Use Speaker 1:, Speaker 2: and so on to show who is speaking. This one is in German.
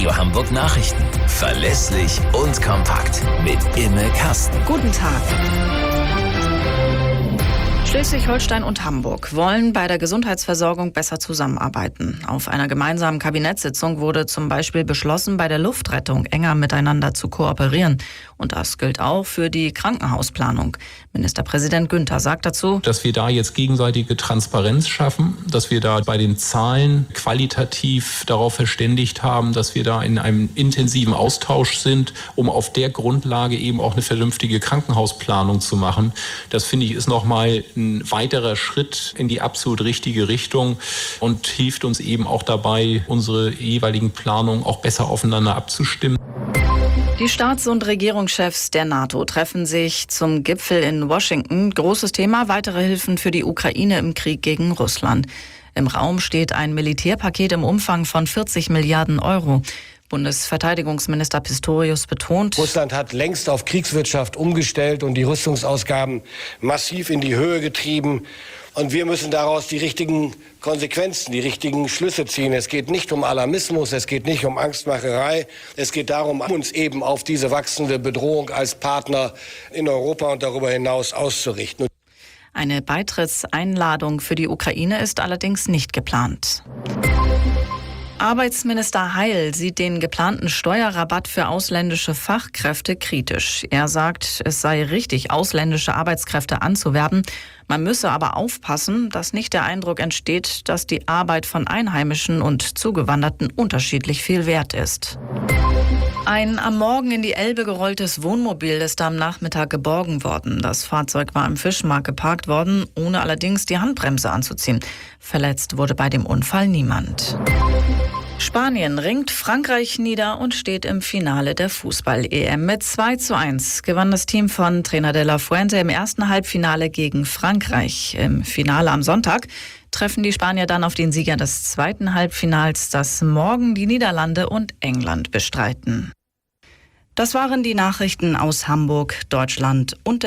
Speaker 1: Radio Hamburg Nachrichten. Verlässlich und kompakt. Mit Imme Kasten.
Speaker 2: Guten Tag. Schleswig-Holstein und Hamburg wollen bei der Gesundheitsversorgung besser zusammenarbeiten. Auf einer gemeinsamen Kabinettssitzung wurde zum Beispiel beschlossen, bei der Luftrettung enger miteinander zu kooperieren. Und das gilt auch für die Krankenhausplanung. Ministerpräsident Günther sagt dazu,
Speaker 3: dass wir da jetzt gegenseitige Transparenz schaffen, dass wir da bei den Zahlen qualitativ darauf verständigt haben, dass wir da in einem intensiven Austausch sind, um auf der Grundlage eben auch eine vernünftige Krankenhausplanung zu machen. Das finde ich ist nochmal ein weiterer Schritt in die absolut richtige Richtung und hilft uns eben auch dabei, unsere jeweiligen Planungen auch besser aufeinander abzustimmen.
Speaker 2: Die Staats- und Regierungschefs der NATO treffen sich zum Gipfel in Washington. Großes Thema: weitere Hilfen für die Ukraine im Krieg gegen Russland. Im Raum steht ein Militärpaket im Umfang von 40 Milliarden Euro. Bundesverteidigungsminister Pistorius betont,
Speaker 4: Russland hat längst auf Kriegswirtschaft umgestellt und die Rüstungsausgaben massiv in die Höhe getrieben. Und wir müssen daraus die richtigen Konsequenzen, die richtigen Schlüsse ziehen. Es geht nicht um Alarmismus, es geht nicht um Angstmacherei. Es geht darum, uns eben auf diese wachsende Bedrohung als Partner in Europa und darüber hinaus auszurichten.
Speaker 2: Eine Beitrittseinladung für die Ukraine ist allerdings nicht geplant. Arbeitsminister Heil sieht den geplanten Steuerrabatt für ausländische Fachkräfte kritisch. Er sagt, es sei richtig, ausländische Arbeitskräfte anzuwerben. Man müsse aber aufpassen, dass nicht der Eindruck entsteht, dass die Arbeit von Einheimischen und Zugewanderten unterschiedlich viel wert ist. Ein am Morgen in die Elbe gerolltes Wohnmobil ist am Nachmittag geborgen worden. Das Fahrzeug war im Fischmarkt geparkt worden, ohne allerdings die Handbremse anzuziehen. Verletzt wurde bei dem Unfall niemand. Spanien ringt Frankreich nieder und steht im Finale der Fußball-EM. Mit 2:1 gewann das Team von Trainer de la Fuente im ersten Halbfinale gegen Frankreich. Im Finale am Sonntag treffen die Spanier dann auf den Sieger des zweiten Halbfinals, das morgen die Niederlande und England bestreiten. Das waren die Nachrichten aus Hamburg, Deutschland und